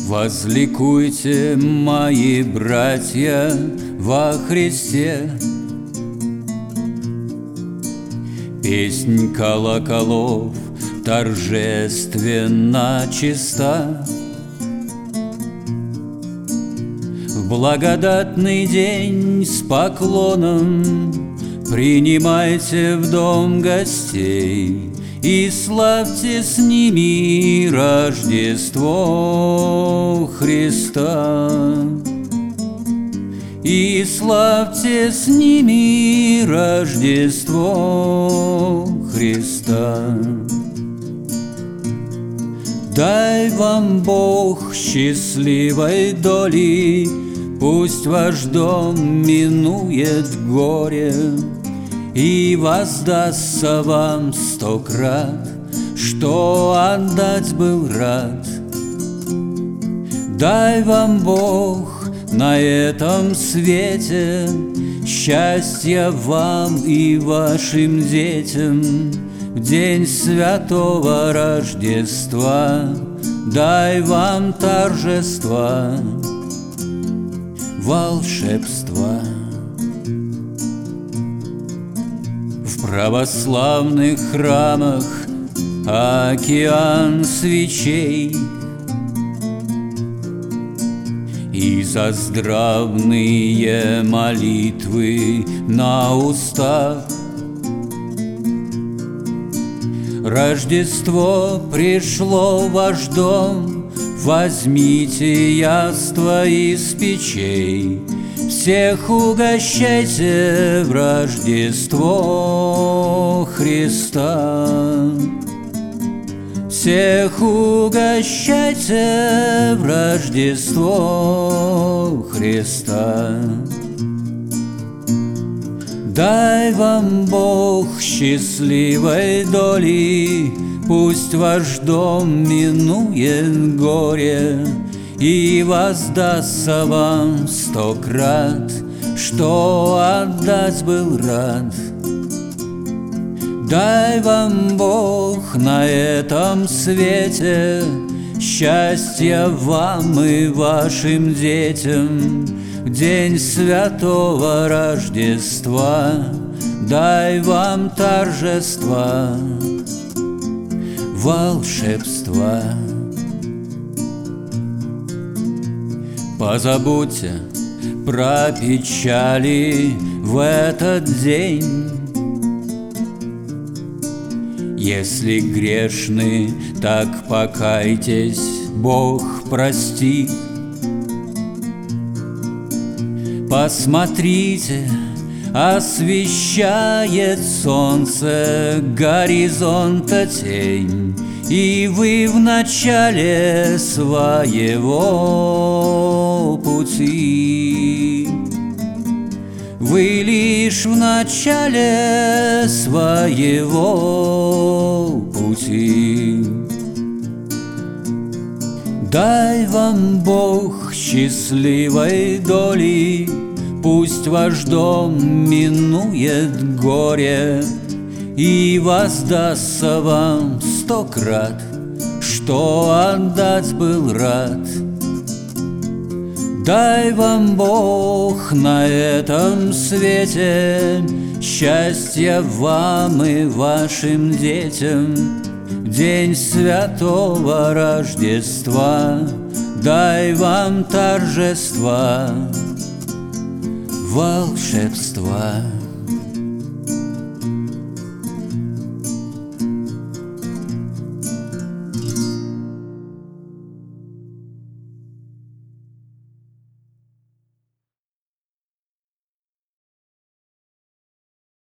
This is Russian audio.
Возликуйте, мои братья, во Христе. Песнь колоколов торжественно чиста. В благодатный день с поклоном принимайте в дом гостей и славьте с ними Рождество Христа. И славьте с ними Рождество Христа. Дай вам Бог счастливой доли, пусть ваш дом минует горе, и воздастся вам 100 крат, что отдать был рад. Дай вам Бог на этом свете счастья вам и вашим детям в день святого Рождества. Дай вам торжества, волшебства. В православных храмах океан свечей, и за здравные молитвы на устах. Рождество пришло в ваш дом, возьмите яства из печей, всех угощайте в Рождество Христа. Всех угощайте в Рождество Христа. Дай вам Бог счастливой доли, пусть ваш дом минует горе, и воздастся вам 100 крат, что отдать был рад. Дай вам Бог на этом свете счастья вам и вашим детям в день святого Рождества. Дай вам торжества, волшебства. Позабудьте про печали в этот день. Если грешны, так покайтесь, Бог простит. Посмотрите, освещает солнце горизонта тень, и вы в начале своего пути. Вы лишь в начале своего пути. Дай вам Бог счастливой доли, пусть ваш дом минует горе, и воздастся вам 100 крат, что отдать был рад. Дай вам Бог на этом свете счастья вам и вашим детям в день святого Рождества. Дай вам торжества, волшебства.